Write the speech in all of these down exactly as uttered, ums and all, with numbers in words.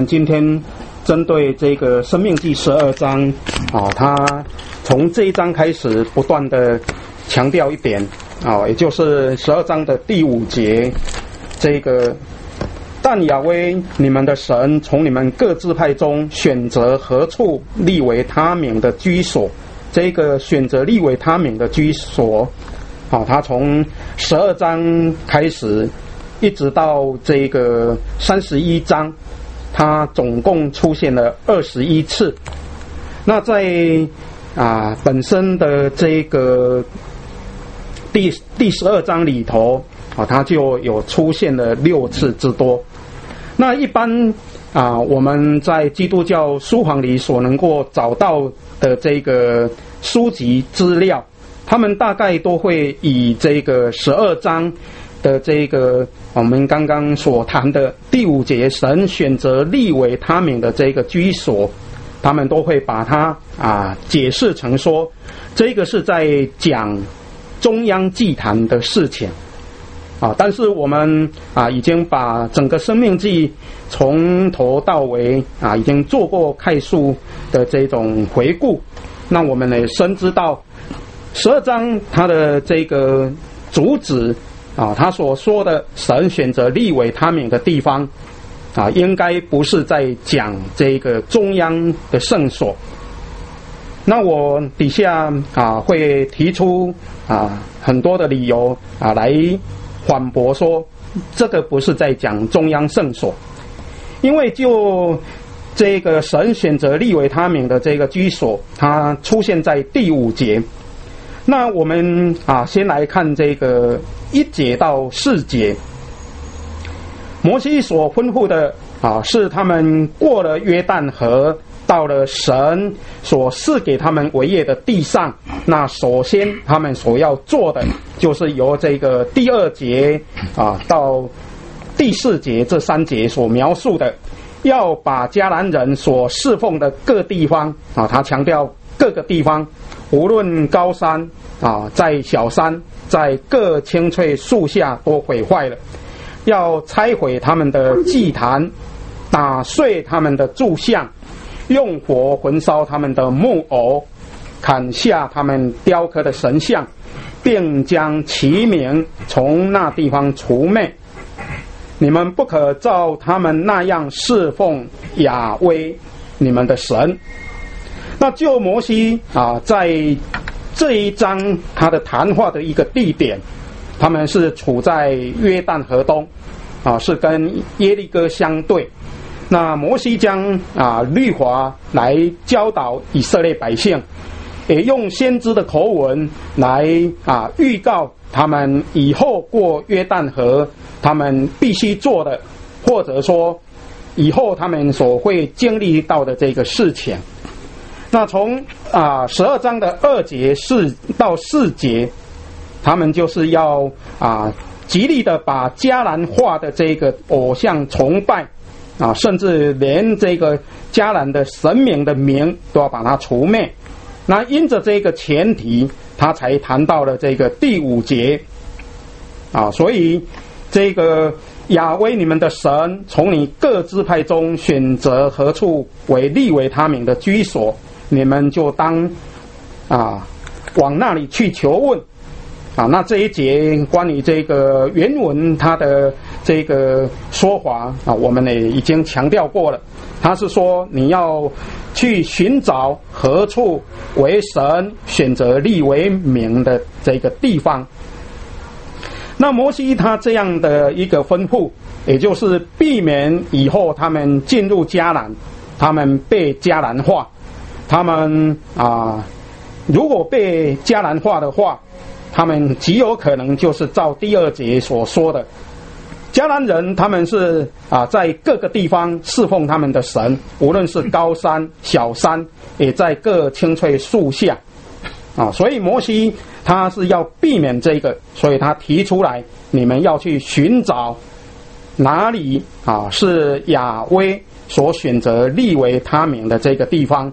们今天针对这个申命记十二章啊，他从这一章开始不断的强调一点啊，也就是十二章的第五节，这个但亚威你们的神从你们各支派中选择何处立为他名的居所，这个选择立为他名的居所啊，他从十二章开始一直到这个三十一章，它总共出现了二十一次。那在啊本身的这个第第十二章里头啊，它就有出现了六次之多。那一般啊，我们在基督教书房里所能够找到的这个书籍资料，他们大概都会以这个十二章的这个我们刚刚所谈的第五节，神选择立为他名的这个居所，他们都会把它啊解释成说，这个是在讲中央祭坛的事情啊。但是我们啊已经把整个生命记从头到尾啊已经做过概述的这种回顾，那我们也深知道十二章它的这个主旨啊，他所说的神选择立为他名的地方啊，应该不是在讲这个中央的圣所。那我底下啊会提出啊很多的理由啊来反驳说，这个不是在讲中央圣所，因为就这个神选择立为他名的这个居所，它出现在第五节。那我们啊先来看这个一节到四节，摩西所吩咐的啊是他们过了约旦河，到了神所赐给他们为业的地上。那首先他们所要做的就是由这个第二节啊到第四节这三节所描述的，要把迦南人所侍奉的各地方啊，他强调各个地方，无论高山啊，在小山，在各青翠树下都毁坏了，要拆毁他们的祭坛，打碎他们的柱像，用火焚烧他们的木偶，砍下他们雕刻的神像，并将其名从那地方除灭。你们不可照他们那样侍奉亚威你们的神。那就摩西啊，在这一章他的谈话的一个地点，他们是处在约旦河东啊，是跟耶利哥相对。那摩西将啊律法来教导以色列百姓，也用先知的口吻来啊预告他们以后过约旦河他们必须做的，或者说以后他们所会经历到的这个事情。那从啊十二章的二节四到四节，他们就是要啊极力的把迦南化的这个偶像崇拜啊，甚至连这个迦南的神明的名都要把它除灭。那因着这个前提，他才谈到了这个第五节啊，所以这个亚威你们的神从你各支派中选择何处为立为他名的居所，你们就当啊往那里去求问啊。那这一节关于这个原文它的这个说法啊，我们也已经强调过了。他是说你要去寻找何处为神选择立为名的这个地方。那摩西他这样的一个吩咐，也就是避免以后他们进入迦南，他们被迦南化，他们啊如果被迦南化的话，他们极有可能就是照第二节所说的，迦南人他们是啊在各个地方侍奉他们的神，无论是高山小山，也在各青翠树下啊。所以摩西他是要避免这个，所以他提出来，你们要去寻找哪里啊是亚威所选择立为他名的这个地方。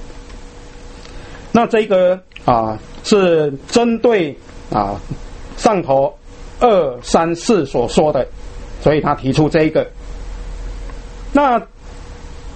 那这个啊是针对啊上头二三四所说的，所以他提出这个。那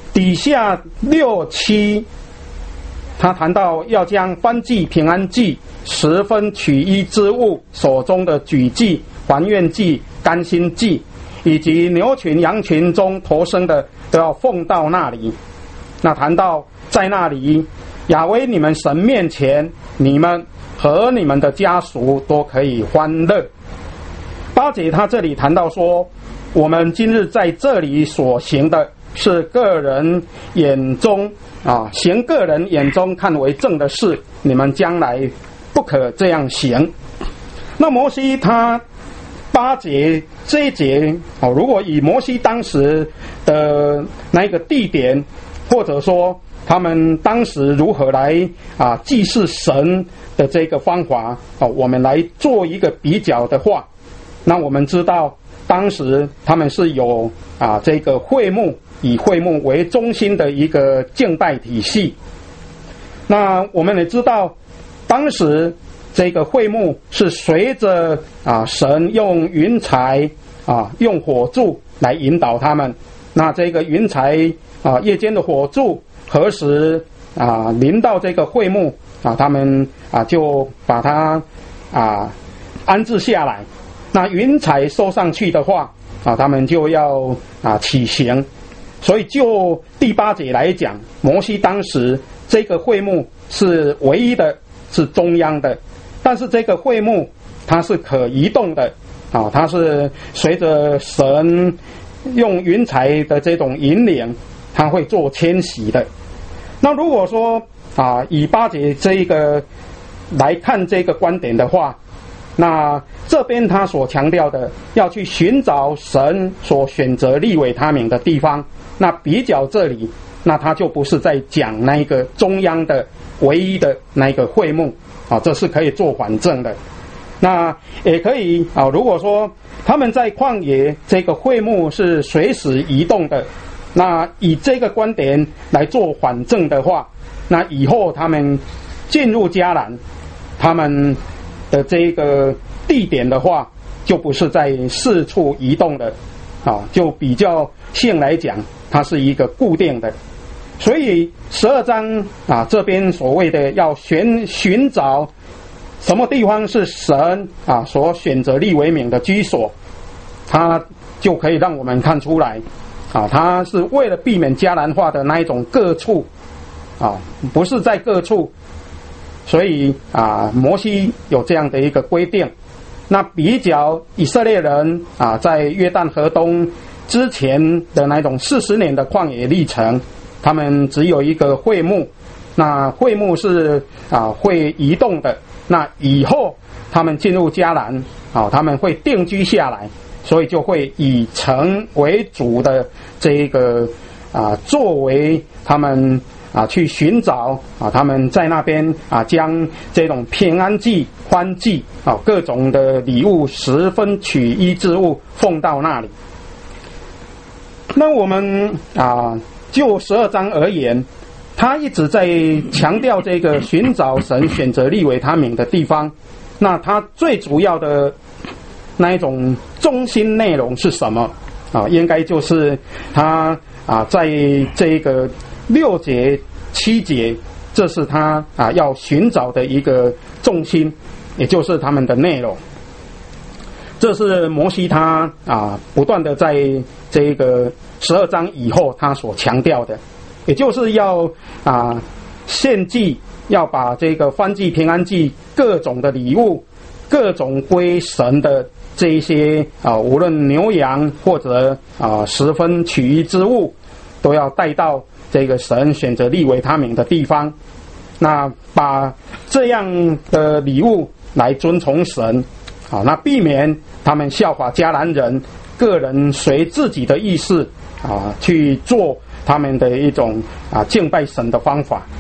底下六七，他谈到要将燔祭、平安祭、十分取一之物手中的举祭、还愿祭、甘心祭，以及牛群、羊群中头生的，都要奉到那里。那谈到在那里，亚威你们神面前，你们和你们的家属都可以欢乐。八节他这里谈到说，我们今日在这里所行的是个人眼中啊，行个人眼中看为正的事，你们将来不可这样行。那摩西他八节这一节哦，如果以摩西当时的那个地点，或者说他们当时如何来啊祭祀神的这个方法哦，我们来做一个比较的话，那我们知道当时他们是有啊这个会幕，以会幕为中心的一个敬拜体系。那我们也知道当时这个会幕是随着啊神用云彩啊用火柱来引导他们。那这个云彩啊夜间的火柱何时啊临到这个会幕啊，他们啊就把它啊安置下来。那云彩收上去的话啊，他们就要啊起行。所以就第八节来讲，摩西当时这个会幕是唯一的，是中央的，但是这个会幕它是可移动的啊，它是随着神用云彩的这种引领，它会做迁徙的。那如果说啊以八节这一个来看这个观点的话，那这边他所强调的要去寻找神所选择立为他名的地方，那比较这里，那他就不是在讲那一个中央的唯一的那一个会幕啊，这是可以做反证的。那也可以啊，如果说他们在旷野这个会幕是随时移动的，那以这个观点来做反证的话，那以后他们进入迦南，他们的这个地点的话，就不是在四处移动的啊，就比较性来讲，它是一个固定的。所以十二章啊这边所谓的要寻寻找什么地方是神啊所选择立为名的居所，它就可以让我们看出来啊，它是为了避免迦南化的那一种各处啊，不是在各处。所以啊，摩西有这样的一个规定。那比较以色列人啊，在约旦河东之前的那种四十年的旷野历程，他们只有一个会幕，那会幕是啊会移动的。那以后他们进入迦南啊，他们会定居下来，所以就会以城为主的这一个啊作为他们啊，去寻找啊，他们在那边啊，将这种平安祭、欢祭啊，各种的礼物、十分取一之物奉到那里。那我们啊，就十二章而言，他一直在强调这个寻找神、选择立为他名的地方。那他最主要的那一种中心内容是什么啊？应该就是他啊，在这个六节、七节，这是他啊要寻找的一个重心，也就是他们的内容。这是摩西他啊不断的在这个十二章以后他所强调的，也就是要啊献祭，要把这个燔祭、平安祭各种的礼物、各种归神的这一些啊，无论牛羊或者啊十分取一之物，都要带到这个神选择立为他名的地方。那把这样的礼物来尊崇神啊，那避免他们效法迦南人，个人随自己的意识啊去做他们的一种啊敬拜神的方法。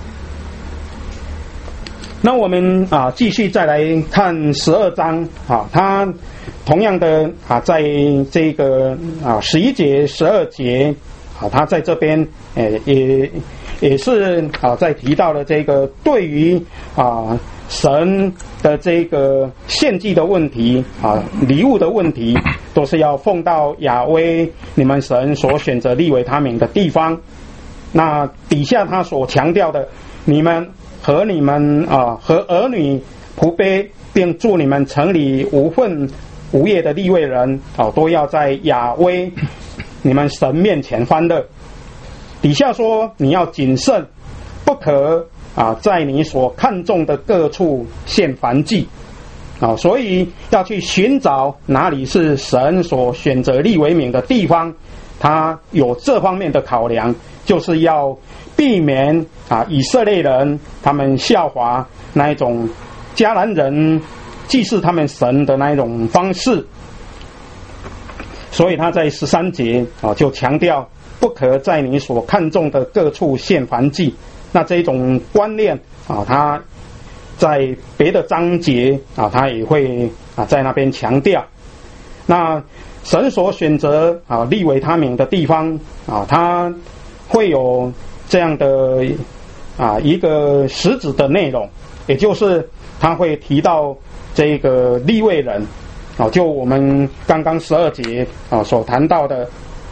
那我们啊继续再来看十二章啊，它同样的啊在这个啊十一节、十二节啊，他在这边诶也也是啊在提到了这个对于啊神的这个献祭的问题啊礼物的问题， 都是要奉到亚威你们神所选择立为他名的地方。那底下他所强调的，你们和你们啊和儿女仆婢，并住你们城里无分无业的利未人啊，都要在亚威你们神面前欢乐。底下说你要谨慎，不可啊在你所看重的各处献燔祭啊，所以要去寻找哪里是神所选择立为名的地方，他有这方面的考量，就是要避免啊以色列人他们效法那一种迦南人祭祀他们神的那一种方式。所以他在十三节啊就强调，不可在你所看重的各处献燔祭。那这种观念啊，他在别的章节啊，他也会啊在那边强调。那神所选择啊立为他名的地方啊，他会有这样的啊一个实质的内容，也就是他会提到这个利未人啊，就我们刚刚十二节啊所谈到的，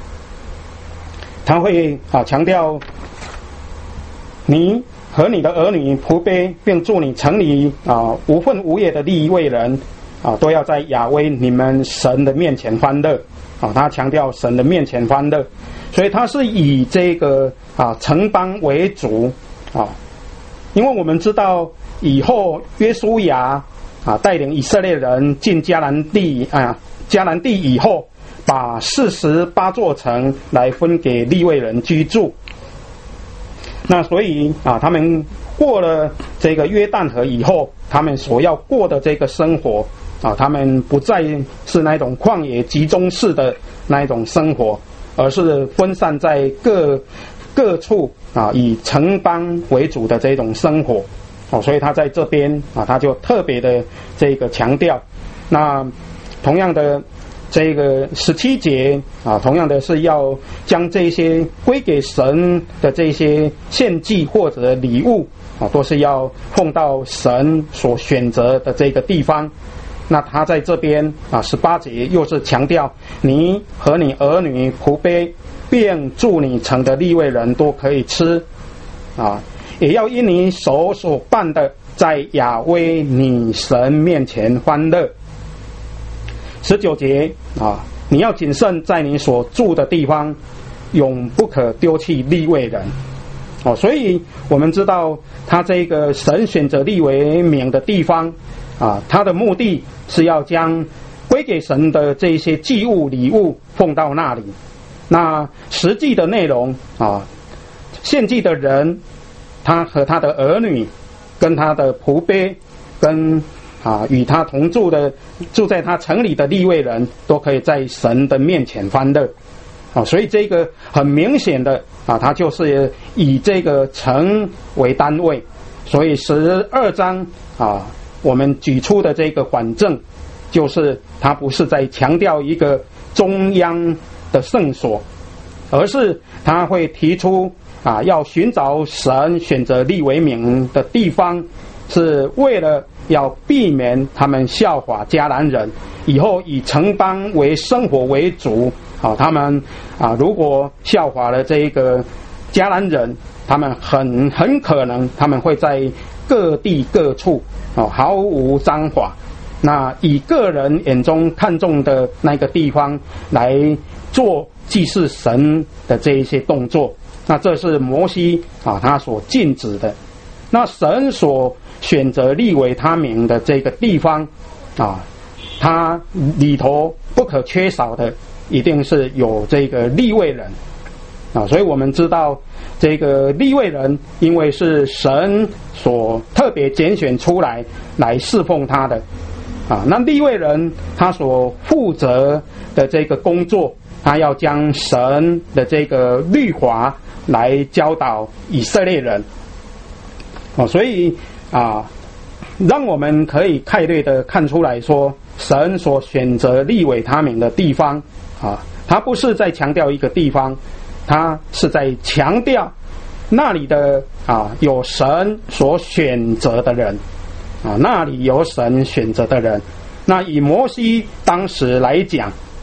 他会啊强调你和你的儿女仆婢，并住你城里啊无分无业的利未人啊，都要在亚威你们神的面前欢乐啊。他强调神的面前欢乐，所以他是以这个啊城邦为主啊，因为我们知道以后约书亚啊带领以色列人进迦南地啊迦南地以后，把四十八座城来分给利未人居住。那所以啊，他们过了这个约旦河以后，他们所要过的这个生活啊，他们不再是那种旷野集中式的那一种生活，而是分散在各各处啊，以城邦为主的这种生活。哦，所以他在这边啊，他就特别的这个强调。那同样的。这个十七节啊，同样的是要将这些归给神的这些献祭或者礼物啊，都是要奉到神所选择的这个地方。那他在这边啊，十八节又是强调你和你儿女仆婢，并住你城的利未人都可以吃啊，也要因你手所办的，在亚威你神面前欢乐。十九节啊，你要谨慎，在你所住的地方，永不可丢弃利未人。哦，所以我们知道，他这个神选择立为名的地方啊，他的目的是要将归给神的这些祭物礼物奉到那里。那实际的内容啊，献祭的人，他和他的儿女，跟他的仆婢，跟啊，与他同住的住在他城里的利未人都可以在神的面前欢乐啊，所以这个很明显的啊，他就是以这个城为单位，所以十二章啊，我们举出的这个反证，就是他不是在强调一个中央的圣所，而是他会提出啊，要寻找神选择立为名的地方，是为了要避免他们效法迦南人，以后以城邦为生活为主。好，他们啊，如果效法了这个迦南人，他们很很可能他们会在各地各处哦毫无章法，那以个人眼中看重的那个地方来做祭祀神的这一些动作，那这是摩西啊他所禁止的。那神所选择立为他名的这个地方啊，它里头不可缺少的一定是有这个利未人啊，所以我们知道这个利未人因为是神所特别拣选出来来侍奉他的啊，那利未人他所负责的这个工作，他要将神的这个律法来教导以色列人哦，所以啊，让我们可以概略的看出来说，神所选择立为他名的地方啊，他不是在强调一个地方，他是在强调那里的啊有神所选择的人啊，那里有神选择的人。那以摩西当时来讲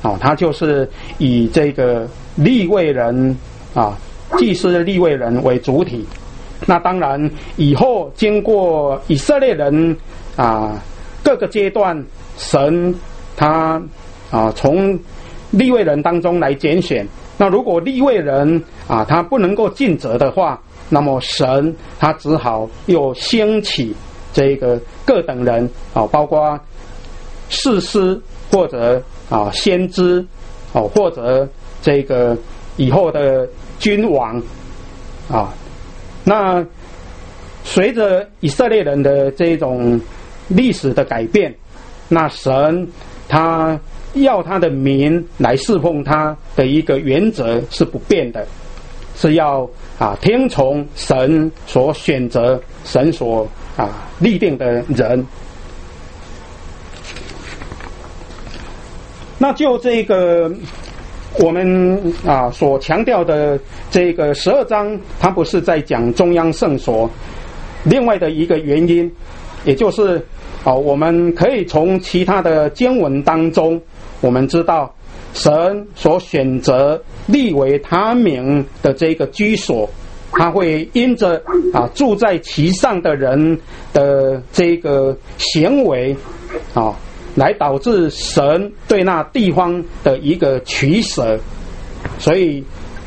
啊，它就是以这个利未人啊，祭司利未人为主体。那当然以后经过以色列人啊各个阶段，神他啊从利未人当中来拣选。那如果利未人啊他不能够尽责的话，那么神他只好又兴起这个各等人啊，包括士师或者啊先知哦，或者这个以后的君王啊。那随着以色列人的这种历史的改变，那神他要他的民来侍奉他的一个原则是不变的，是要啊听从神所选择、神所啊立定的人。那就这个我们啊所强调的这个十二章，它不是在讲中央圣所。另外的一个原因，也就是啊，我们可以从其他的经文当中，我们知道神所选择立为他名的这个居所，他会因着啊住在其上的人的这个行为啊，来导致神对那地方的一个取舍。所以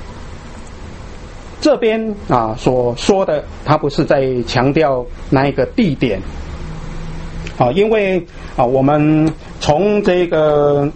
这边啊所说的，他不是在强调那一个地点啊，因为啊我们从这个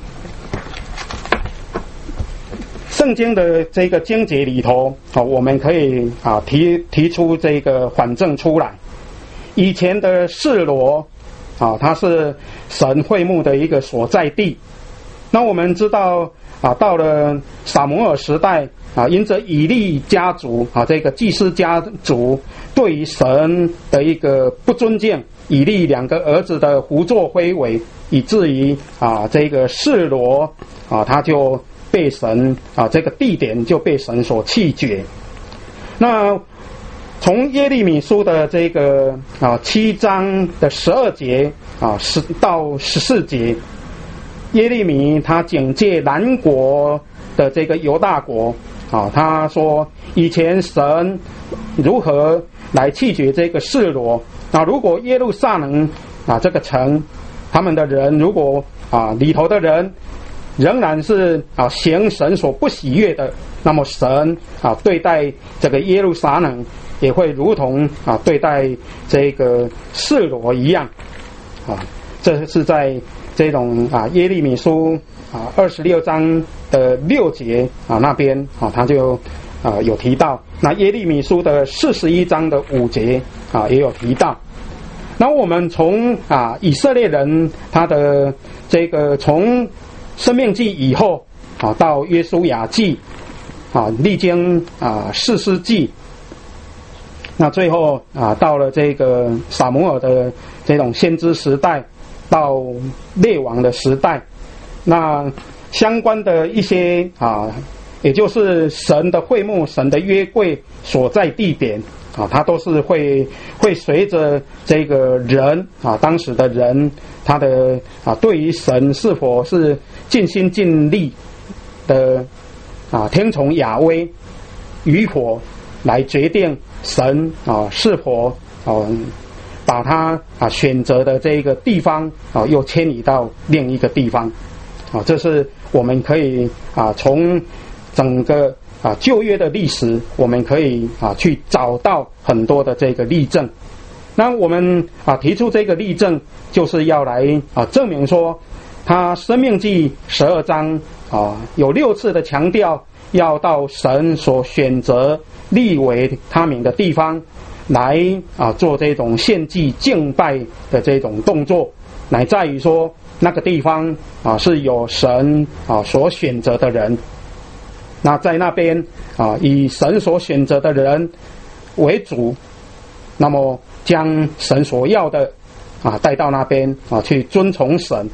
圣经的这个经节里头啊，我们可以啊提提出这个反证出来。以前的示罗啊，它是神会幕的一个所在地。那我们知道啊，到了撒母耳时代啊，因着以利家族啊，这个祭司家族对于神的一个不尊敬，以利两个儿子的胡作非为，以至于啊，这个示罗啊，他就被神啊，这个地点就被神所弃绝。那从耶利米书的这个啊七章的十二节啊十到十四节，耶利米他警戒南国的这个犹大国啊，他说以前神如何来弃绝这个示罗啊，如果耶路撒冷啊这个城，他们的人如果啊里头的人仍然是啊行神所不喜悦的，那么神啊对待这个耶路撒冷也会如同啊对待这个示罗一样啊。这是在这种啊耶利米书啊二十六章的六节啊那边啊他就啊有提到。那耶利米书的四十一章的五节啊也有提到。那我们从啊以色列人他的这个从申命记以后啊到约书亚记啊历经啊士师记，那最后啊到了这个撒母耳的这种先知时代，到列王的时代，那相关的一些啊也就是神的会幕、神的约柜所在地点啊，它都是会会随着这个人啊，当时的人他的啊对于神是否是尽心尽力的啊听从亚威与否来决定神啊是否啊把他啊选择的这个地方啊又迁移到另一个地方啊，这是我们可以啊从整个啊旧约的历史，我们可以啊去找到很多的这个例证。那我们啊提出这个例证，就是要来啊证明说，他申命记十二章啊有六次的强调要到神所选择立为他名的地方来啊做这种献祭敬拜的这种动作，乃在于说那个地方啊是有神啊所选择的人。那在那边啊，以神所选择的人为主，那么将神所要的啊带到那边啊去遵从神。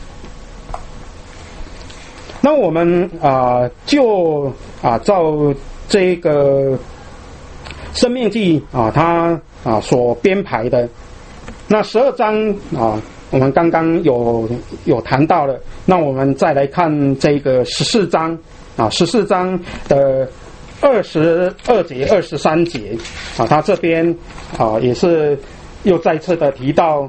那我们啊就啊照这个申命记啊它啊所编排的那十二章啊我们刚刚有有谈到了，那我们再来看这个十四章啊，十四章的二十二节、二十三节啊，他这边啊也是又再次的提到，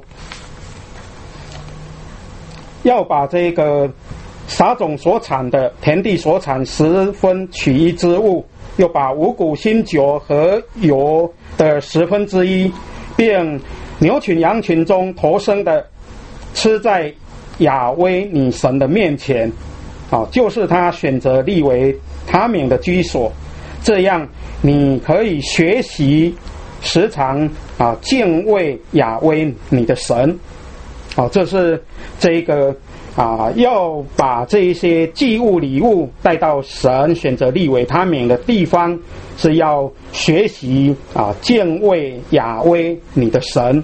要把这个撒种所产的田地所产十分取一之物，又把五谷新酒和油的十分之一，并牛群羊群中头生的，吃在亚威你神的面前，啊，就是他选择立为他名的居所。这样你可以学习时常啊敬畏亚威你的神。啊，这是这个啊要把这一些祭物礼物带到神选择立为他名的地方，是要学习啊敬畏亚威你的神。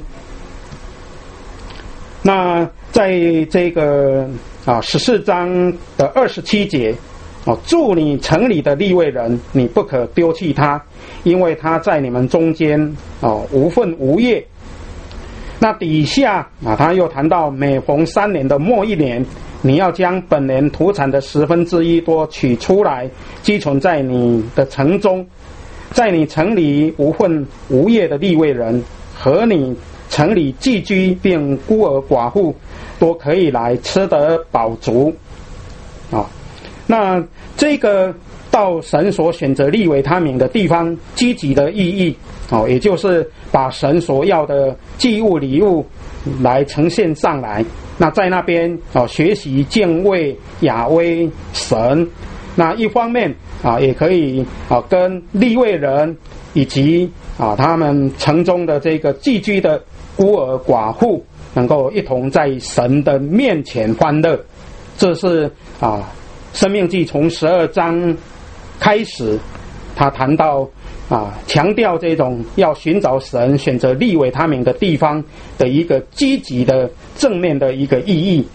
那在这个啊十四章的二十七节，哦，住你城里的利未人，你不可丢弃他，因为他在你们中间哦无分无业。那底下啊，他又谈到每逢三年的末一年，你要将本年土产的十分之一多取出来，积存在你的城中，在你城里无分无业的利未人和你城里寄居并孤儿寡妇都可以来吃得饱足啊。那这个到神所选择立为他名的地方，积极的意义哦，也就是把神所要的祭物礼物来呈现上来。那在那边哦，学习敬畏亚威神。那一方面啊，也可以啊跟利未人以及啊他们城中的这个寄居的孤儿寡妇，能够一同在神的面前欢乐。这是啊申命记从十二章开始，他谈到啊强调这种要寻找神选择立为他名的地方的一个积极的正面的一个意义。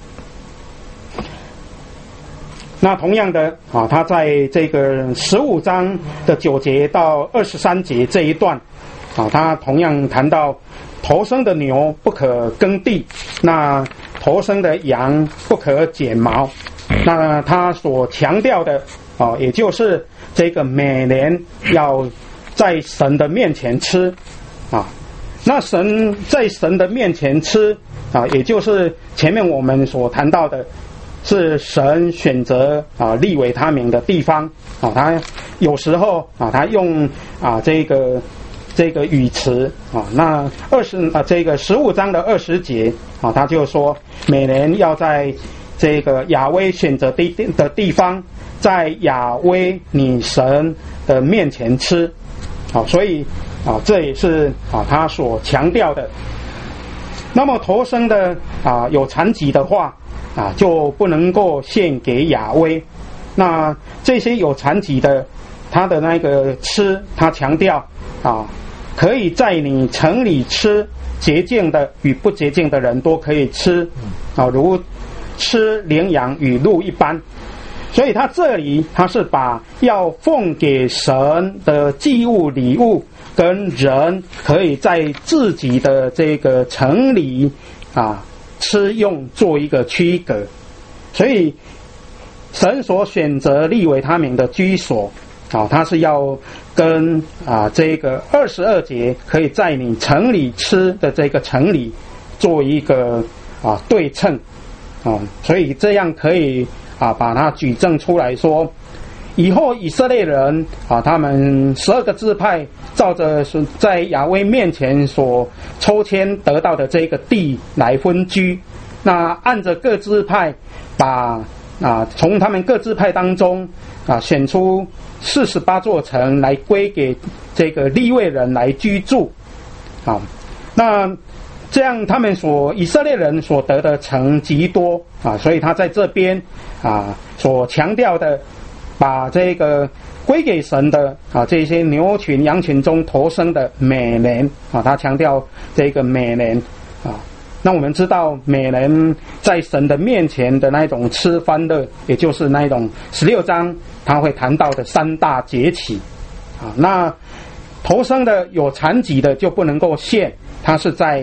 那同样的啊，他在这个十五章的九节到二十三节这一段啊，他同样谈到头生的牛不可耕地，那头生的羊不可剪毛。那他所强调的啊，也就是这个每年要在神的面前吃啊。那神在神的面前吃啊，也就是前面我们所谈到的，是神选择啊立为他名的地方啊。他有时候啊，他用啊这个这个语词啊，那二十啊这个十五章的二十节啊，他就说每年要在这个亚威选择的的地方，在亚威你神的面前吃，好，所以啊这也是啊他所强调的。那么头生的啊有残疾的话啊，就不能够献给亚威。那这些有残疾的，他的那个吃，他强调啊，可以在你城里吃，洁净的与不洁净的人都可以吃啊，如吃羚羊与鹿一般。所以他这里他是把要奉给神的祭物礼物跟人可以在自己的这个城里啊吃用做一个区隔。所以神所选择立为他名的居所啊，他是要跟啊这个二十二节可以在你城里吃的这个城里做一个啊对称啊，所以这样可以啊把它举证出来说，以后以色列人啊，他们十二个支派照着在亚威面前所抽签得到的这个地来分居，那按着各支派把啊从他们各支派当中啊选出四十八座城来归给这个利未人来居住啊。那这样他们所以色列人所得的城极多啊，所以他在这边啊所强调的，把这个归给神的啊这些牛群羊群中头生的每年啊，他强调这个每年啊。那我们知道每年在神的面前的那种吃欢乐，也就是那种十六章他会谈到的三大节期啊。那头生的有残疾的就不能够献，他是在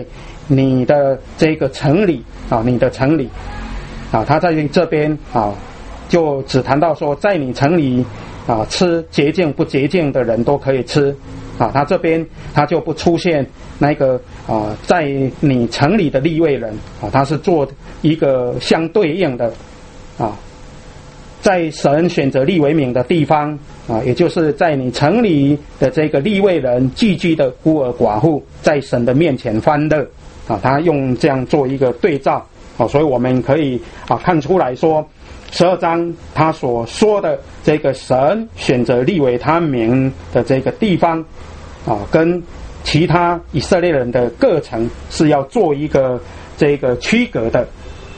你的这个城里啊，你的城里啊，他在这边啊，就只谈到说，在你城里啊，吃洁净不洁净的人都可以吃啊，他这边他就不出现那个啊，在你城里的利未人啊，他是做一个相对应的啊，在神选择利未民的地方啊，也就是在你城里的这个利未人寄居的孤儿寡妇，在神的面前欢乐啊，他用这样做一个对照啊，所以我们可以啊看出来说，十二章他所说的这个神选择利未他民的这个地方啊，跟其他以色列人的各城是要做一个这个区隔的。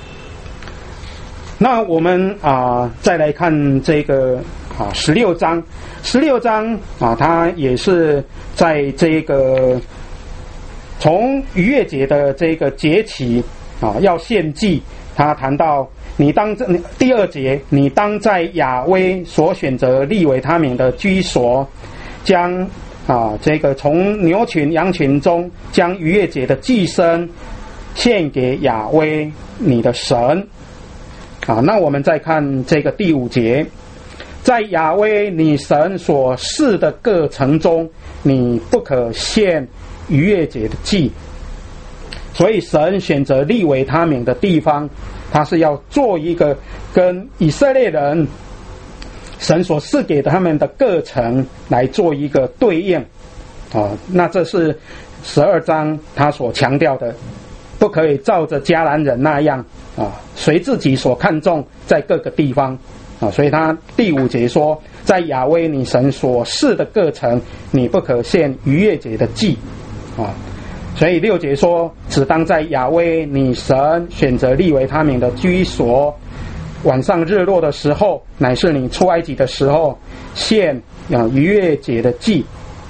那我们啊再来看这个啊十六章，十六章啊，它也是在这个从逾越节的这个节期啊要献祭，他谈到你当第二节，你当在亚威所选择立为他民的居所，将啊这个从牛群羊群中将逾越节的祭牲献给亚威你的神。啊，那我们再看这个第五节，在亚威你神所示的各城中，你不可献逾越节的祭。所以神选择立为他民的地方，他是要做一个跟以色列人神所赐给他们的各城来做一个对应啊。那这是十二章他所强调的，不可以照着迦南人那样啊，随自己所看重在各个地方啊。所以他第五节说，在亚威你神所示的各城，你不可献逾越节的祭啊。所以六节说，只当在亚威你神选择立为他民的居所，晚上日落的时候，乃是你出埃及的时候，献啊逾越节的祭。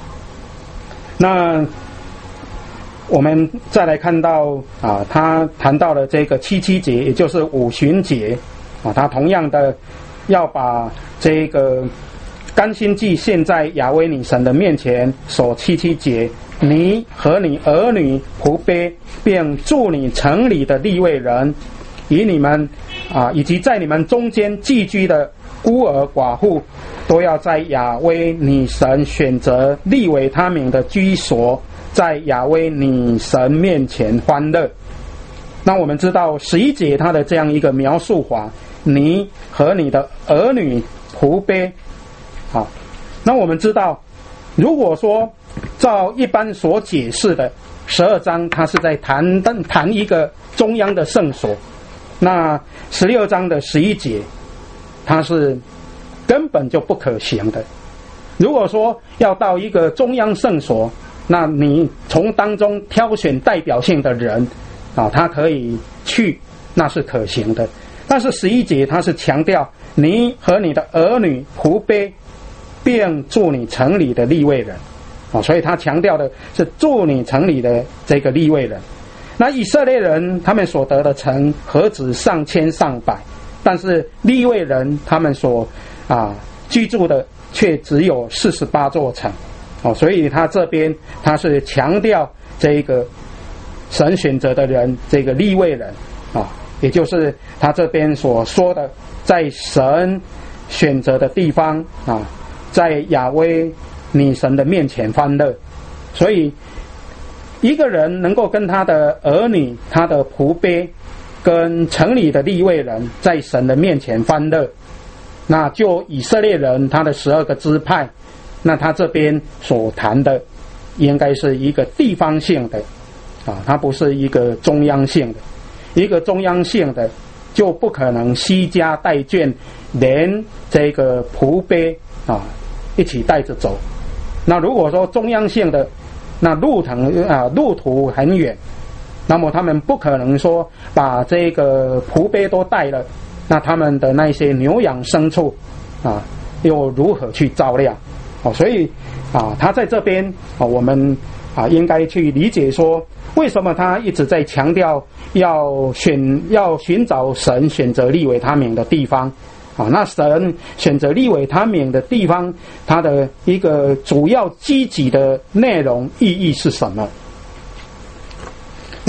那我们再来看到啊，他谈到了这个七七节，也就是五旬节啊，他同样的要把这个甘心祭献在亚威你神的面前，守七七节。你和你儿女仆婢，并住你城里的利未人，以你们啊，以及在你们中间寄居的孤儿寡妇，都要在亚威你神选择立为他民的居所，在亚威你神面前欢乐。那我们知道十一节他的这样一个描述法，你和你的儿女仆婢，好，那我们知道，如果说照一般所解释的十二章，它是在谈谈一个中央的圣所，那十六章的十一节，它是根本就不可行的。如果说要到一个中央圣所，那你从当中挑选代表性的人啊，他可以去，那是可行的。但是十一节它是强调你和你的儿女仆婢，并住你城里的利未人啊，所以他强调的是住你城里的这个利未人。那以色列人他们所得的城何止上千上百，但是利未人他们所啊居住的却只有四十八座城哦，所以他这边他是强调这个神选择的人，这个利未人啊，也就是他这边所说的，在神选择的地方啊，在亚威你神的面前欢乐。所以一个人能够跟他的儿女、他的仆婢跟城里的利未人在神的面前欢乐，那就以色列人他的十二个支派，那他这边所谈的应该是一个地方性的啊，它不是一个中央性的。一个中央性的就不可能惜家带眷，连这个仆婢啊一起带着走。那如果说中央性的，那路程啊路途很远，那么他们不可能说把这个仆婢都带了，那他们的那些牛羊牲畜啊又如何去照料？哦，所以啊他在这边啊我们啊应该去理解说，为什么他一直在强调要选要寻找神选择立为他名的地方啊？那神选择立为他名的地方，它的一个主要积极的内容意义是什么？那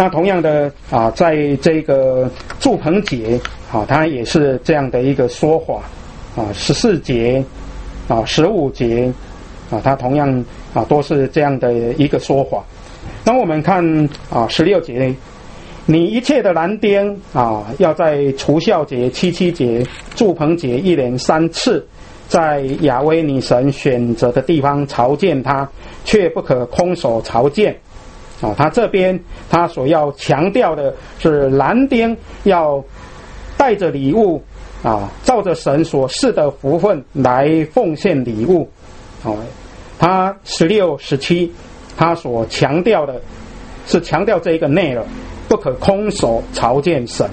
那同样的啊，在这个住棚节啊，它也是这样的一个说法啊，十四节啊，十五节啊，它同样啊都是这样的一个说法。那我们看啊十六节，你一切的男丁啊，要在除酵节、七七节、住棚节一连三次，在亚威你神选择的地方朝见他，却不可空手朝见。啊，他这边他所要强调的是男丁要带着礼物啊，照着神所赐的福分来奉献礼物。啊，他十六、十七，他所强调的是强调这一个内容，不可空手朝见神。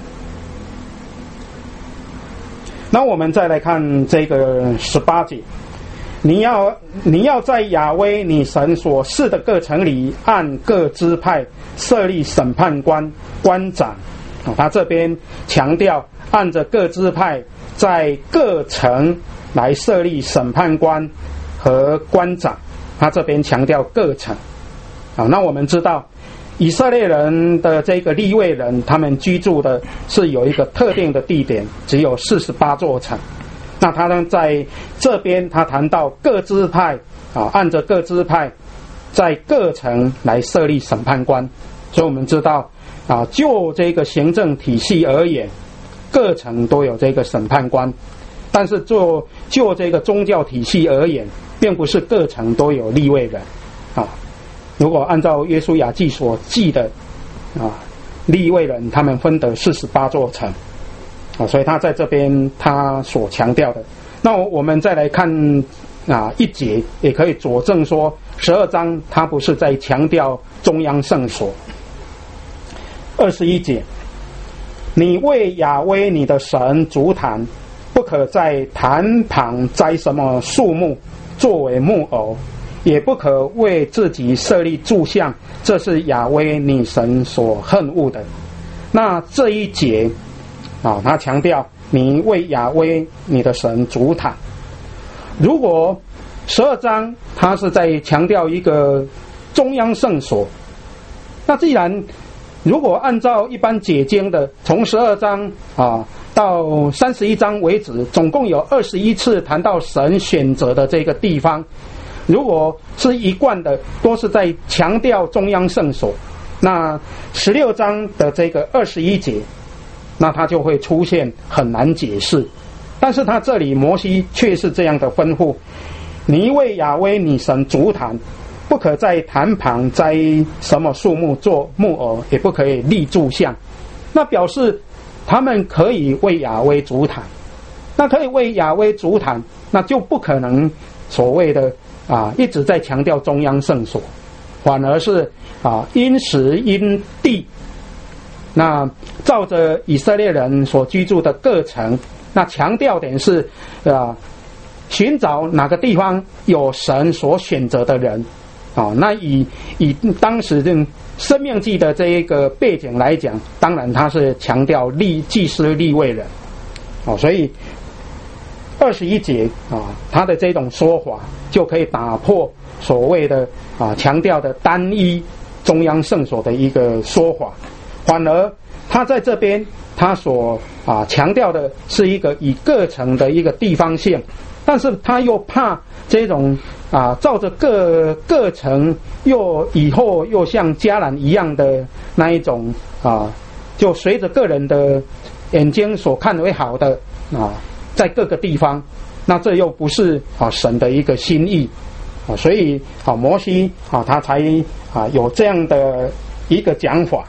那我们再来看这个十八节。你要你要在亚威你神所赐的各城里，按各支派设立审判官、官长。哦，他这边强调按着各支派在各城来设立审判官和官长。他这边强调各城。啊，那我们知道以色列人的这个利未人，他们居住的是有一个特定的地点，只有四十八座城。那他呢，在这边他谈到各支派啊，按着各支派在各城来设立审判官，所以我们知道啊，就这个行政体系而言，各城都有这个审判官，但是就就这个宗教体系而言，并不是各城都有利未人啊。如果按照约书亚记所记的啊，利未人他们分得四十八座城。啊，所以他在这边他所强调的，那我们再来看啊一节，也可以佐证说十二章他不是在强调中央圣所。二十一节，你为亚威你的神筑坛，不可在坛旁栽什么树木作为木偶，也不可为自己设立柱像，这是亚威你神所恨恶的。那这一节啊，他强调你为亚威你的神筑坛。如果十二章他是在强调一个中央圣所，那既然如果按照一般解经的，从十二章啊到三十一章为止，总共有二十一次谈到神选择的这个地方，如果是一贯的都是在强调中央圣所，那十六章的这个二十一节，那它就会出现很难解释。但是他这里摩西却是这样的吩咐：你为亚威你神筑坛，不可在坛旁栽什么树木做木偶，也不可以立柱像。那表示他们可以为亚威筑坛，那可以为亚威筑坛，那就不可能所谓的啊一直在强调中央圣所，反而是啊因时因地，那照着以色列人所居住的各城，那强调点是啊寻找哪个地方有神所选择的人。哦，那以以当时这申命记的这一个背景来讲，当然他是强调利祭司利未人。哦，所以二十一节啊，他的这种说法就可以打破所谓的啊强调的单一中央圣所的一个说法，反而他在这边他所啊强调的是一个以各城的一个地方性，但是他又怕这种啊照着各各城又以后又像迦南一样的那一种啊，就随着个人的眼睛所看为好的啊，在各个地方，那这又不是啊神的一个心意啊，所以啊摩西啊他才啊有这样的一个讲法。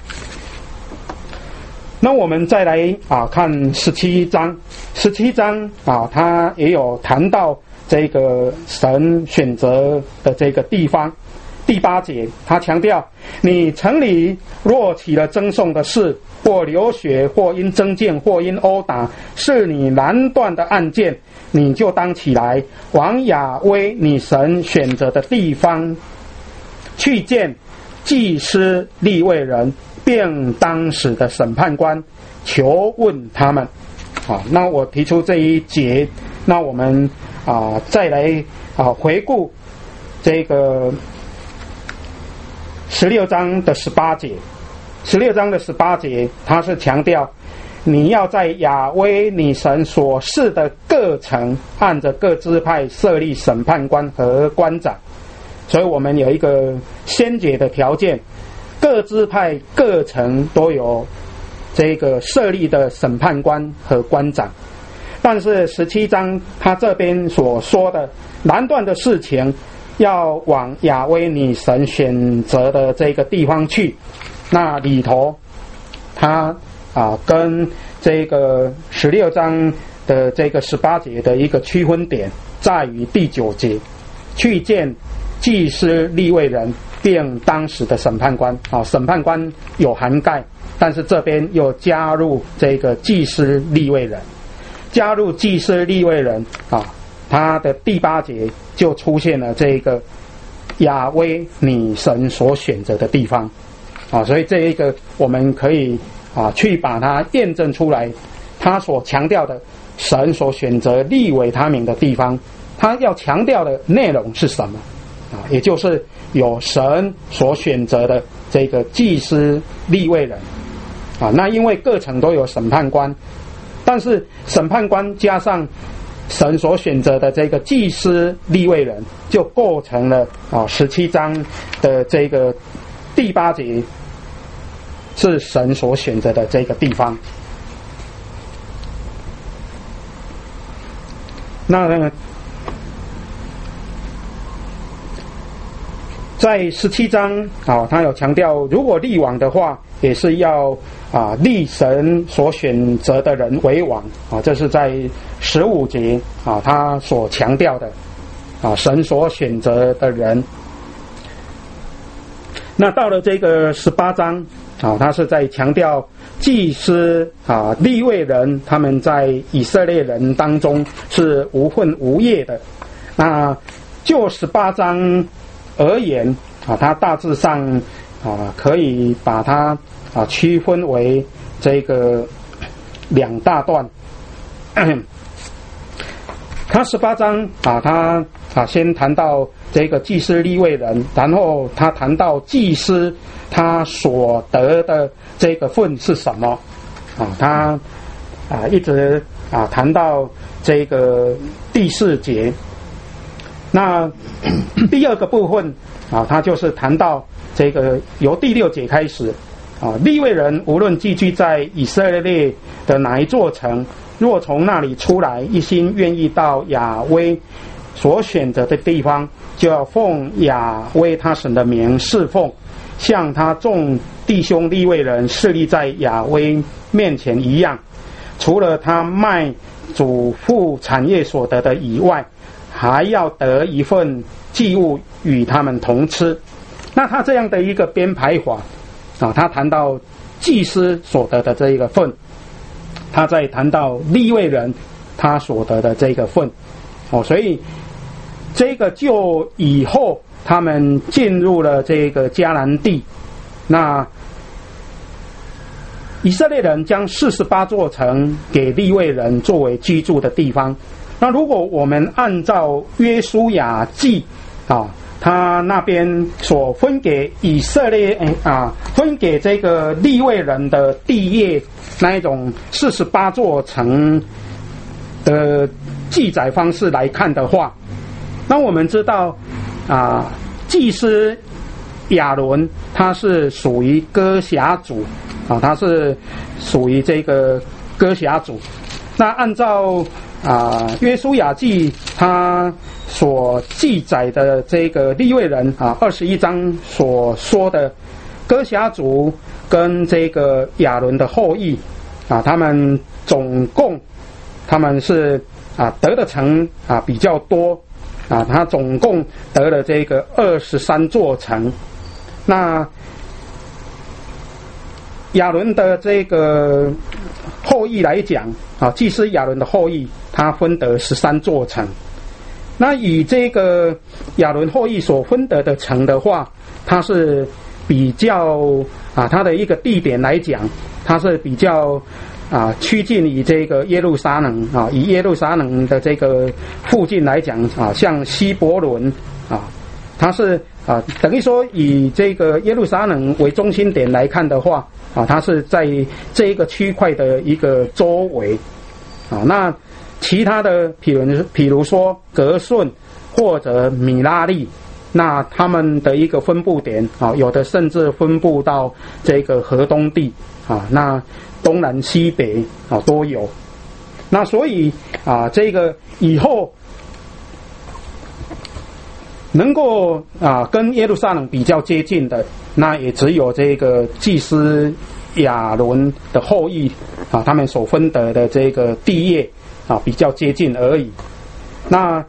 那我们再来啊看十七章，十七章啊，他也有谈到这个神选择的这个地方。第八节，他强调，你城里若起了争讼的事，或流血，或因争竞，或因殴打，是你难断的案件，你就当起来，往亚威你神选择的地方去见祭司利未人，并当时的审判官，求问他们。好，那我提出这一节，那我们啊再来啊回顾这个十六章的十八节。 十六章的十八节，他是强调你要在亚威你神所示的各城，按着各支派设立审判官和官长。所以我们有一个先决的条件，各支派各城都有这个设立的审判官和官长。但是十七章他这边所说的南段的事情，要往亚威你神选择的这个地方去，那里头他啊跟这个十六章的这个十八节的一个区分点在于第九节，去见祭司利未人并当时的审判官啊，审判官有涵盖，但是这边又加入这个祭司利未人，加入祭司利未人啊，他的第八节就出现了这个亚威你神所选择的地方啊，所以这一个我们可以啊去把它验证出来，他所强调的神所选择立为他名的地方，他要强调的内容是什么啊？也就是有神所选择的这个祭司利未人啊，那因为各城都有审判官，但是审判官加上神所选择的这个祭司利未人，就构成了啊十七章的这个第八节是神所选择的这个地方。那呢，在十七章啊，他有强调，如果立王的话，也是要啊立神所选择的人为王啊，这是在十五节啊他所强调的啊神所选择的人。那到了这个十八章啊，他是在强调祭司啊利未人他们在以色列人当中是无分无业的。那就十八章而言啊，它大致上啊可以把它啊区分为这个两大段。他十八章啊，他啊先谈到这个祭司利未人，然后他谈到祭司他所得的这个份是什么啊？他啊一直啊谈到这个第四节。那第二个部分啊，他就是谈到这个由第六节开始啊，利未人无论寄居在以色列的哪一座城，若从那里出来，一心愿意到亚威所选择的地方，就要奉亚威他神的名侍奉，像他众弟兄利未人侍立在亚威面前一样。除了他卖祖父产业所得的以外，还要得一份祭物与他们同吃。那他这样的一个编排法啊，他谈到祭司所得的这一个份，他在谈到利未人他所得的这个份哦，所以这个就以后他们进入了这个迦南地，那以色列人将四十八座城给利未人作为居住的地方。那如果我们按照约书亚记啊，他那边所分给以色列啊，分给这个利未人的地业那一种四十八座城的记载方式来看的话，那我们知道啊，祭司亚伦他是属于歌辖族啊，他是属于这个歌辖族。那按照啊约书亚记他所记载的这个利未人啊，二十一章所说的歌辖族跟这个亚伦的后裔啊，他们总共他们是啊得的城啊比较多啊，他总共得了这个二十三座城。那亚伦的这个后裔来讲啊，祭司亚伦的后裔他分得十三座城。那以这个亚伦后裔所分得的城的话，它是比较啊，它的一个地点来讲，它是比较啊趋近于这个耶路撒冷啊，以耶路撒冷的这个附近来讲啊，像希伯伦啊，它是啊，等于说以这个耶路撒冷为中心点来看的话，啊，它是在这一个区块的一个周围，啊，那其他的，比如比如说格顺或者米拉利，那他们的一个分布点啊，有的甚至分布到这个河东地啊，那东南西北啊都有。那所以啊，这个以后能够啊跟耶路撒冷比较接近的，那也只有这个祭司亚伦的后裔啊，他们所分得的这个地业啊比较接近而已。那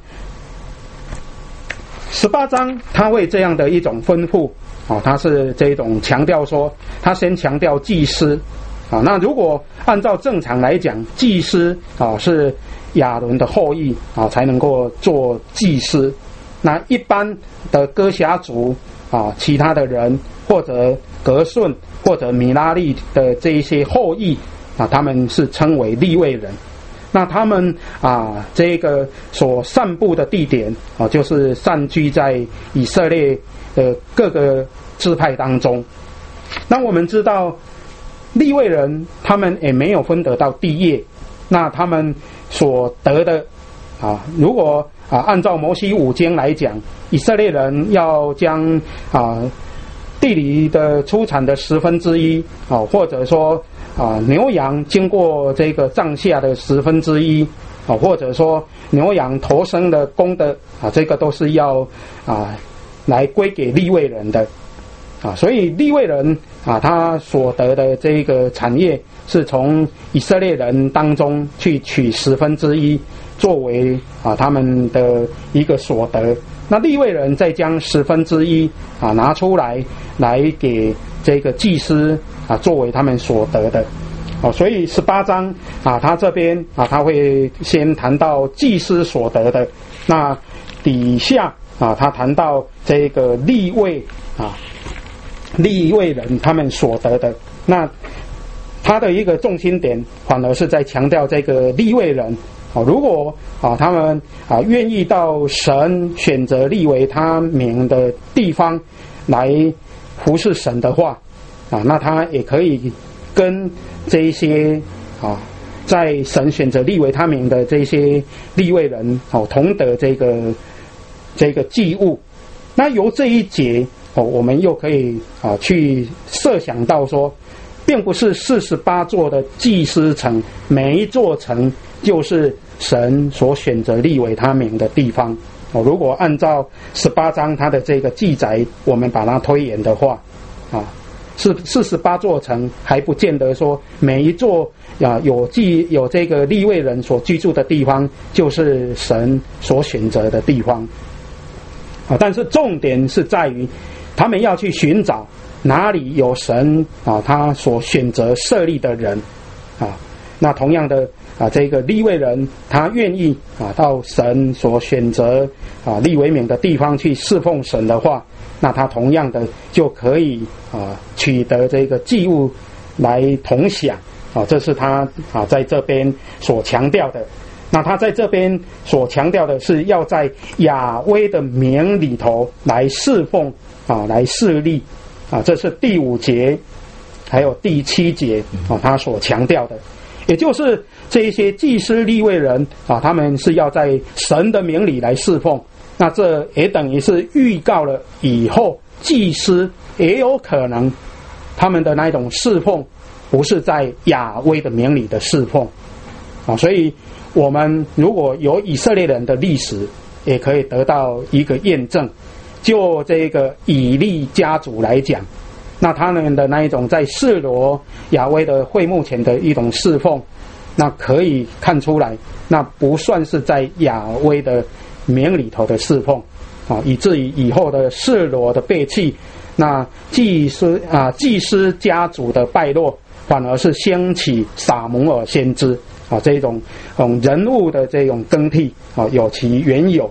十八章他会这样的一种吩咐啊，他是这种强调说，他先强调祭司啊。那如果按照正常来讲，祭司啊是亚伦的后裔啊才能够做祭司。那一般的哥辖族啊，其他的人或者格顺或者米拉利的这一些后裔啊，他们是称为利未人。那他们啊，这个所散布的地点啊，就是散居在以色列的各个支派当中。那我们知道，利未人他们也没有分得到地业，那他们所得的啊，如果啊按照摩西五经来讲，以色列人要将啊地里的出产的十分之一啊，或者说啊，牛羊经过这个帐下的十分之一啊，或者说牛羊头生的公的啊，这个都是要啊来归给利未人的啊，所以利未人啊，他所得的这个产业是从以色列人当中去取十分之一作为啊他们的一个所得。那利未人再将十分之一啊拿出来来给这个祭司啊作为他们所得的。哦，所以十八章啊，他这边啊他会先谈到祭司所得的，那底下啊他谈到这个利未啊利未人他们所得的，那他的一个重心点反而是在强调这个利未人。哦，如果啊他们啊愿意到神选择立为他名的地方来服侍神的话啊，那他也可以跟这一些啊在神选择立为他名的这些利未人哦同得这个这个祭物。那由这一节哦，我们又可以啊去设想到说，并不是四十八座的祭司城每一座城就是神所选择立为他名的地方。哦，如果按照十八章它的这个记载，我们把它推演的话，啊，是四十八座城还不见得说每一座啊有记有这个利未人所居住的地方就是神所选择的地方。啊，但是重点是在于他们要去寻找哪里有神啊他所选择设立的人啊。那同样的啊，这个利未人他愿意啊到神所选择啊立为名的地方去侍奉神的话，那他同样的就可以啊取得这个祭物来同享啊，这是他啊在这边所强调的。那他在这边所强调的是要在雅威的名里头来侍奉啊，来侍立啊，这是第五节还有第七节啊他所强调的。也就是这一些祭司利未人啊，他们是要在神的名里来侍奉，那这也等于是预告了以后祭司也有可能他们的那种侍奉不是在雅威的名里的侍奉啊，所以我们如果有以色列人的历史，也可以得到一个验证。就这个以利家族来讲，那他们的那一种在示罗雅威的会幕前的一种侍奉，那可以看出来，那不算是在雅威的名里头的侍奉啊，以至于以后的示罗的背弃，那祭司啊祭司家族的败落，反而是兴起撒母耳先知啊这种嗯人物的这种更替啊，有其缘由。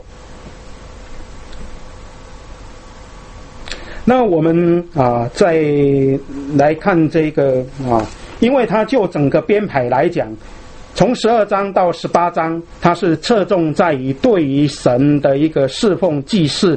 那我们啊再来看这个啊，因为它就整个编排来讲，从十二章到十八章，它是侧重在于对于神的一个侍奉祭祀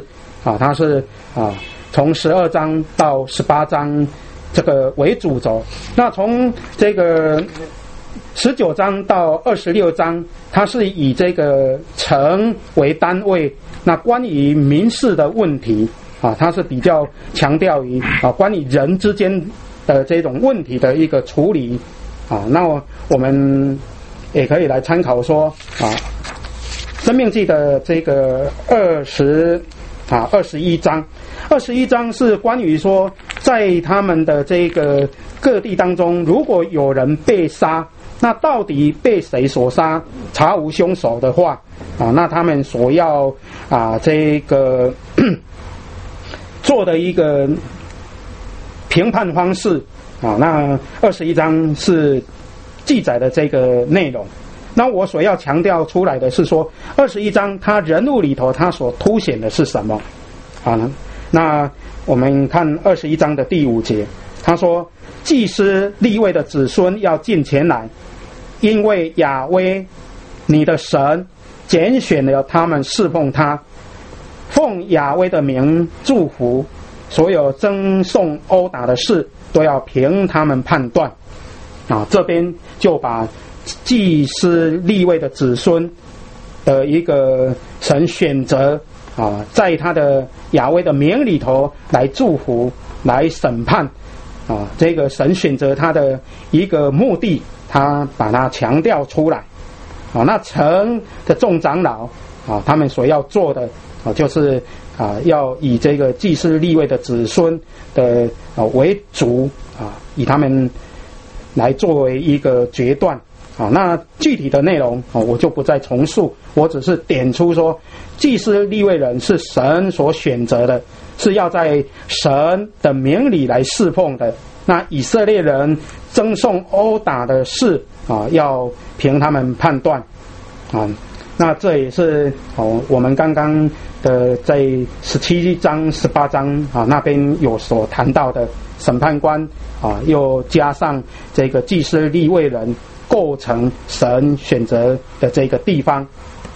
啊，它是啊从十二章到十八章这个为主轴。那从这个十九章到二十六章，它是以这个城为单位。那关于民事的问题啊，它是比较强调于啊关于人之间的这种问题的一个处理啊。那我们也可以来参考说啊，《申命记》的这个二十啊二十一章，二十一章是关于说，在他们的这个各地当中，如果有人被杀，那到底被谁所杀？查无凶手的话啊，那他们所要啊这个做的一个评判方式啊，那二十一章是记载的这个内容。那我所要强调出来的是说，二十一章它人物里头它所凸显的是什么啊？那我们看二十一章的第五节，他说祭司利未的子孙要进前来，因为亚威你的神拣选了他们侍奉他，奉亚威的名祝福，所有争讼殴打的事都要凭他们判断啊。这边就把祭司利未的子孙的一个神选择啊，在他的亚威的名里头来祝福来审判啊，这个神选择他的一个目的，他把它强调出来啊。那城的众长老啊，他们所要做的啊，就是啊，要以这个祭司利未的子孙的啊为主啊，以他们来作为一个决断。好，那具体的内容哦，我就不再重述，我只是点出说，祭司利未人是神所选择的，是要在神的名里来侍奉的。那以色列人争讼殴打的事啊，要凭他们判断啊。那这也是哦，我们刚刚的在十七章、十八章啊那边有所谈到的审判官啊，又加上这个祭司利未人。构成神选择的这个地方。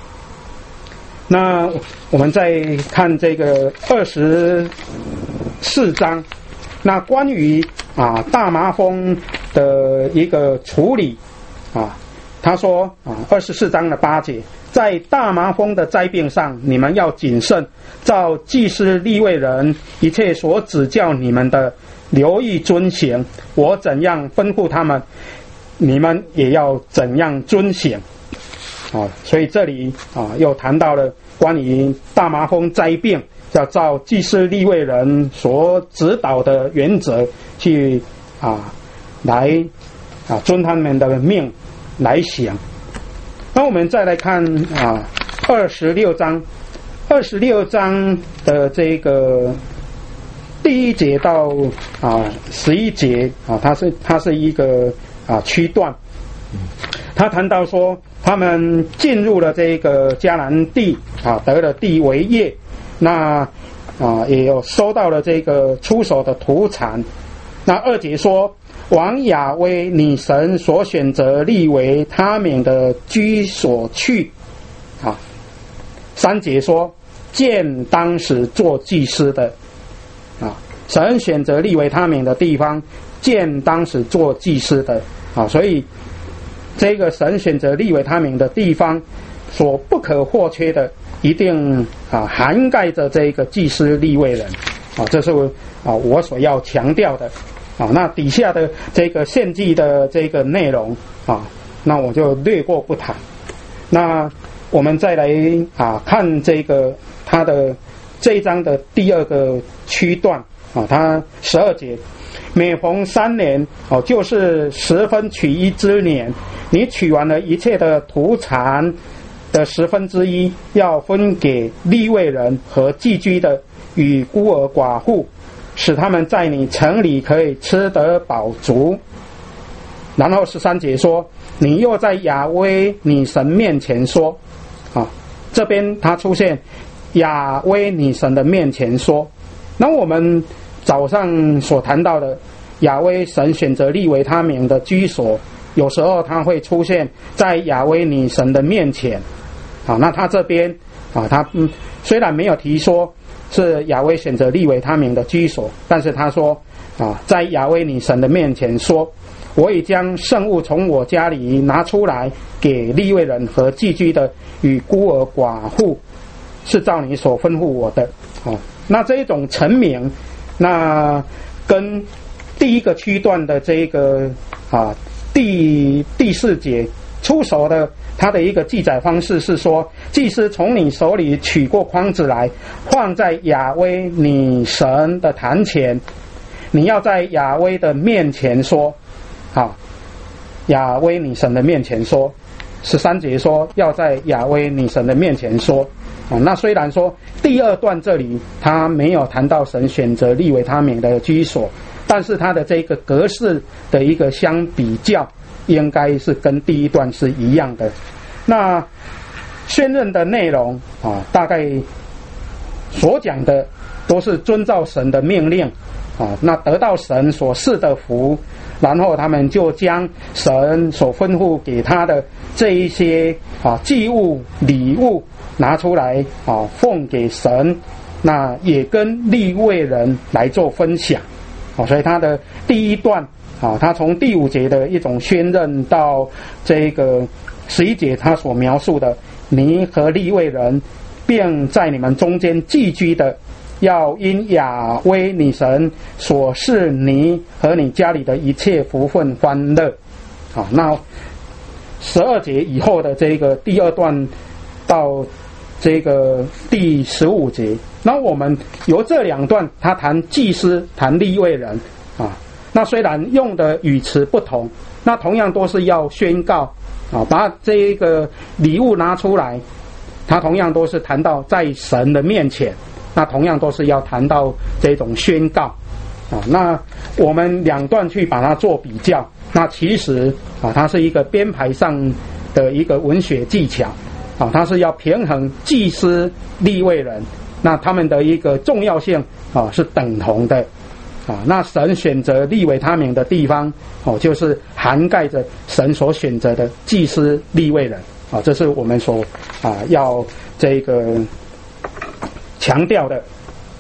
那我们再看这个二十四章，那关于啊大麻风的一个处理啊，他说啊二十四章的八节，在大麻风的灾病上，你们要谨慎，照祭司利未人一切所指教你们的，留意遵行。我怎样吩咐他们，你们也要怎样遵行啊！所以这里啊又谈到了关于大麻风灾病，要照祭司利未人所指导的原则去啊来啊遵他们的命来行。那我们再来看啊二十六章，二十六章的这个第一节到啊十一节啊，它是它是一个。啊，区段，他谈到说，他们进入了这个迦南地啊，得了地为业，那啊也有收到了这个出手的土产。那二节说，往亚威你神所选择立为他们的居所去啊。三节说，见当时做祭司的啊，神选择立为他们的地方，见当时做祭司的。啊，所以这个神选择立为他们的地方，所不可或缺的，一定啊涵盖着这个祭司利未人啊，这是啊我所要强调的啊。那底下的这个献祭的这个内容啊，那我就略过不谈。那我们再来啊看这个他的这一章的第二个区段啊，他十二节。每逢三年哦，就是十分取一之年，你取完了一切的土产的十分之一，要分给利未人和寄居的与孤儿寡妇，使他们在你城里可以吃得饱足。然后十三节说，你又在亚威你神面前说啊，这边它出现亚威你神的面前说。那我们早上所谈到的亚威神选择立为他们的居所，有时候他会出现在亚威女神的面前啊。那他这边啊，他嗯虽然没有提说是亚威选择立为他名的居所，但是他说啊，在亚威你神的面前说，我已将圣物从我家里拿出来给利未人和寄居的与孤儿寡妇，是照你所吩咐我的。哦，那这一种陈明，那跟第一个区段的这个啊第第四节出手的他的一个记载方式是说，祭司从你手里取过筐子来，放在亚威你神的坛前，你要在亚威的面前说，好，亚威你神的面前说，十三节说要在亚威你神的面前说。哦，那虽然说第二段这里他没有谈到神选择立为他名的居所，但是他的这个格式的一个相比较，应该是跟第一段是一样的。那宣认的内容啊，大概所讲的都是遵照神的命令啊，那得到神所赐的福，然后他们就将神所吩咐给他的这一些啊祭物礼物拿出来啊奉给神，那也跟利未人来做分享啊，所以他的第一段啊，他从第五节的一种宣认到这个十一节他所描述的，你和利未人并在你们中间寄居的，要因亚威你神所赐你和你家里的一切福分欢乐。好，那十二节以后的这个第二段到这个第十五节，那我们由这两段他谈祭司谈利未人啊，那虽然用的语词不同，那同样都是要宣告啊，把这个礼物拿出来，他同样都是谈到在神的面前，那同样都是要谈到这种宣告啊。那我们两段去把它做比较，那其实啊，它是一个编排上的一个文学技巧啊，它是要平衡祭司利未人，那他们的一个重要性啊是等同的啊。那神选择立为他名的地方哦，就是涵盖着神所选择的祭司利未人啊，这是我们所啊要这个强调的。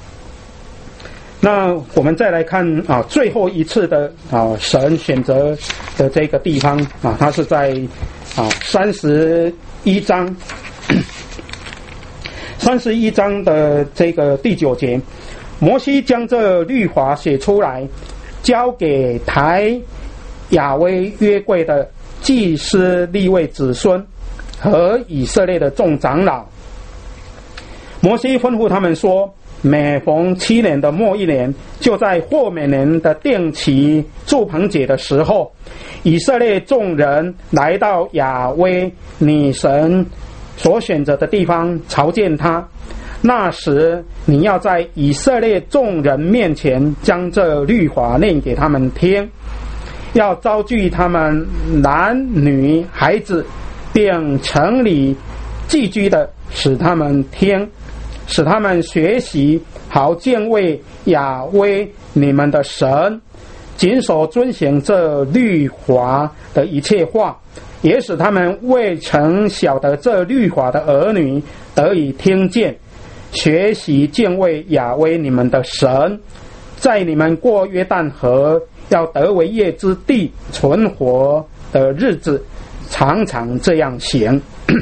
那我们再来看啊，最后一次的啊神选择的这个地方啊，它是在啊三十一章，三十一章的这个第九节，摩西将这律法写出来，交给抬亚威约柜的祭司利未子孙和以色列的众长老。摩西吩咐他们说，每逢七年的末一年，就在或每年的定期住棚节的时候，以色列众人来到亚威你神所选择的地方朝见他。那时你要在以色列众人面前将这律法念给他们听，要招聚他们男女孩子并城里寄居的，使他们听，使他们学习，好敬畏亚威你们的神，谨守遵行这律法的一切话，也使他们未曾晓得这律法的儿女得以听见，学习敬畏亚威你们的神，在你们过约旦河要得为业之地存活的日子，常常这样行。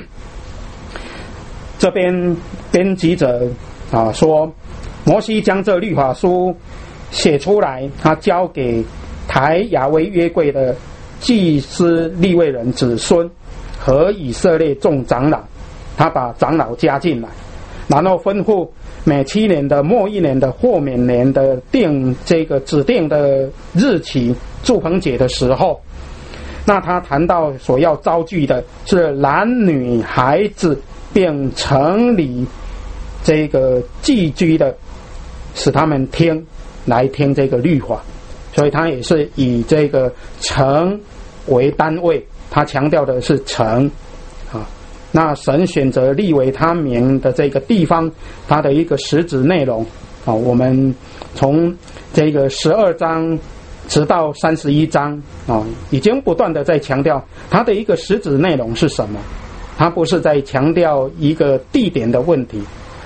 这边编辑者啊说，摩西将这律法书写出来，他交给抬亚威约柜的祭司利未人子孙和以色列众长老，他把长老加进来，然后吩咐每七年的末一年的或每年的定这个指定的日期住棚节的时候，那他谈到所要招聚的是男女孩子并城里这个寄居的，使他们听来听这个律法，所以他也是以这个城为单位，他强调的是城啊。那神选择立为他名的这个地方，它的一个实质内容啊，我们从这个十二章直到三十一章啊，已经不断的在强调它的一个实质内容是什么。它不是在强调一个地点的问题，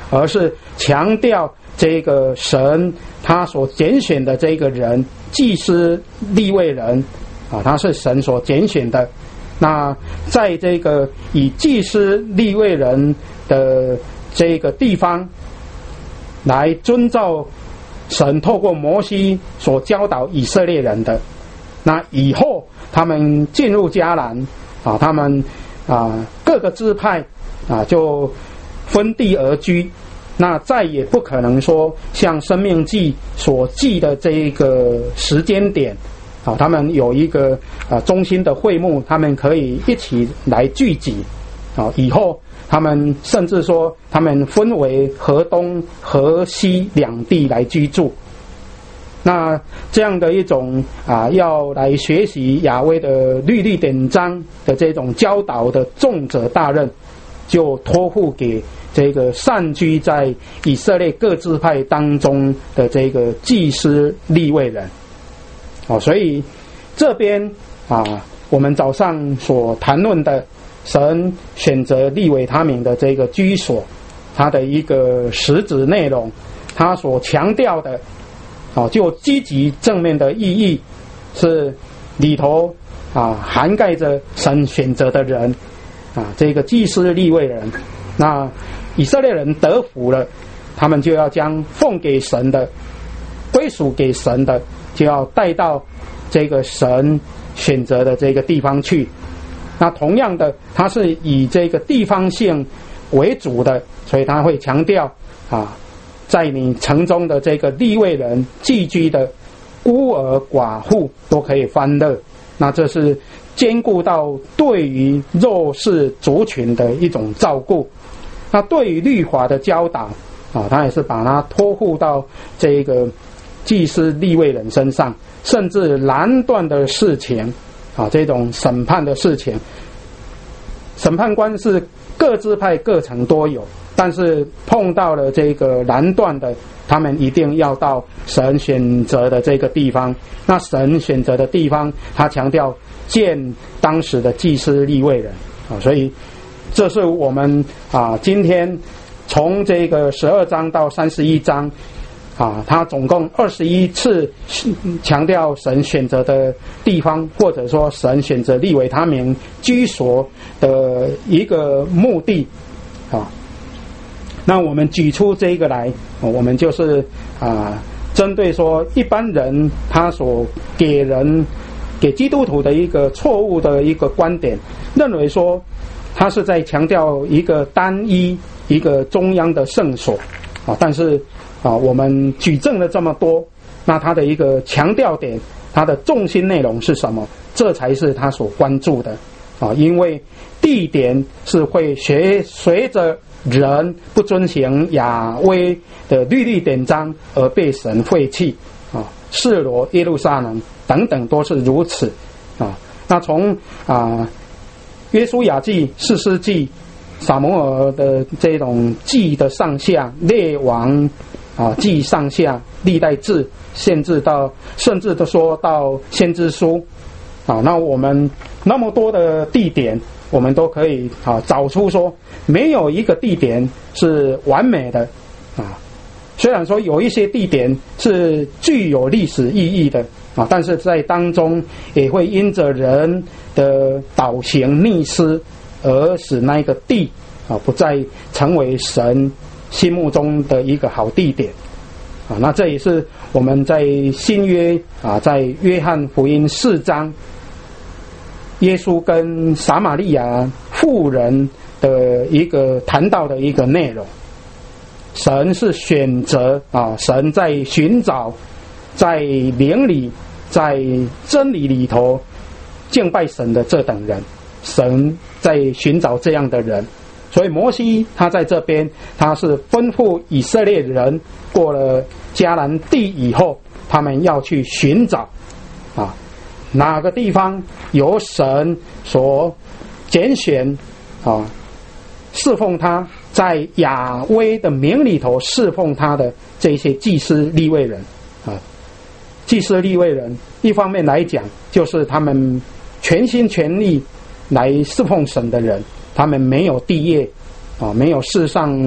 而是强调这个神他所拣选的这个人，祭司利未人啊，他是神所拣选的。那在这个以祭司利未人的这个地方来遵照神透过摩西所教导以色列人的，那以后他们进入迦南啊，他们啊各个支派啊就分地而居，那再也不可能说像申命记所记的这个时间点啊，他们有一个啊中心的会幕，他们可以一起来聚集啊。以后他们甚至说，他们分为河东、河西两地来居住。那这样的一种啊，要来学习亚威的律例典章的这种教导的重责大任，就托付给这个散居在以色列各支派当中的这个祭司利未人。哦，所以这边啊，我们早上所谈论的神选择利未他民的这个居所，它的一个实质内容，它所强调的，哦，就积极正面的意义是里头啊涵盖着神选择的人啊，这个祭司利未人。那以色列人得福了，他们就要将奉给神的、归属给神的，就要带到这个神选择的这个地方去。那同样的，它是以这个地方性为主的，所以他会强调啊，在你城中的这个利未人寄居的孤儿寡妇都可以欢乐。那这是兼顾到对于弱势族群的一种照顾。那对于律法的教导啊，他也是把它托付到这个祭司利未人身上，甚至拦断的事情啊，这种审判的事情，审判官是各支派各城都有，但是碰到了这个拦断的，他们一定要到神选择的这个地方。那神选择的地方，他强调见当时的祭司利未人啊，所以这是我们啊今天从这个十二章到三十一章啊，他总共二十一次强调神选择的地方，或者说神选择利未他民居所的一个目的啊。那我们举出这个来，我们就是啊，针对说一般人他所给人给基督徒的一个错误的一个观点，认为说他是在强调一个单一一个中央的圣所啊，但是啊，我们举证了这么多，那他的一个强调点，他的重心内容是什么？这才是他所关注的啊，因为地点是会随随着人不遵行亚威的律例典章而被神废弃啊，示罗、耶路撒冷等等都是如此啊。那从啊约书亚记、士师记、撒母耳的这种记的上下，列王啊记上下，历代志，甚至到甚至都说到先知书啊，那我们那么多的地点，我们都可以啊找出说，没有一个地点是完美的啊。虽然说有一些地点是具有历史意义的啊，但是在当中也会因着人的倒行逆施而使那个地啊不再成为神心目中的一个好地点啊。那这也是我们在新约啊，在约翰福音四章，耶稣跟撒玛利亚妇人的一个谈到的一个内容。神是选择啊，神在寻找在灵里在真理里头敬拜神的这等人，神在寻找这样的人。所以摩西他在这边，他是吩咐以色列人过了迦南地以后，他们要去寻找啊哪个地方有神所拣选啊侍奉他，在亚威的名里头侍奉他的这些祭司利未人啊，祭司利未人一方面来讲，就是他们全心全力来侍奉神的人，他们没有地业啊，没有世上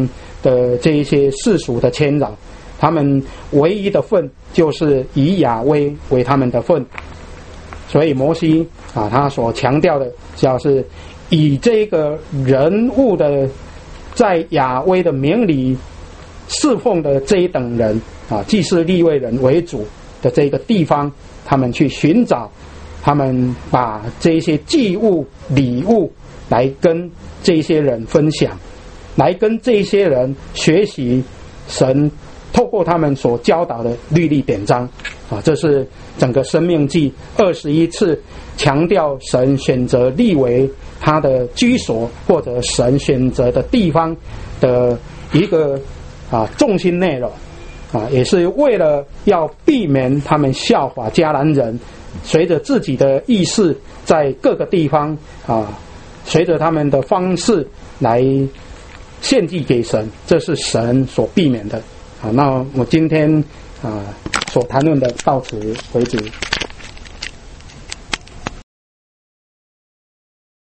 的这一些世俗的牵扰，他们唯一的份就是以亚威为他们的份。所以摩西啊，他所强调的就是以这个人物的在亚威的名里侍奉的这一等人啊，祭司利未人为主的这个地方，他们去寻找，他们把这些祭物礼物来跟这些人分享，来跟这些人学习神透过他们所教导的律例典章啊，这是整个申命记二十一次强调神选择立为他的居所或者神选择的地方的一个啊重心内容啊，也是为了要避免他们效法迦南人，随着自己的意识在各个地方啊，随着他们的方式来献祭给神，这是神所避免的。好，那我今天啊所谈论的到此为止。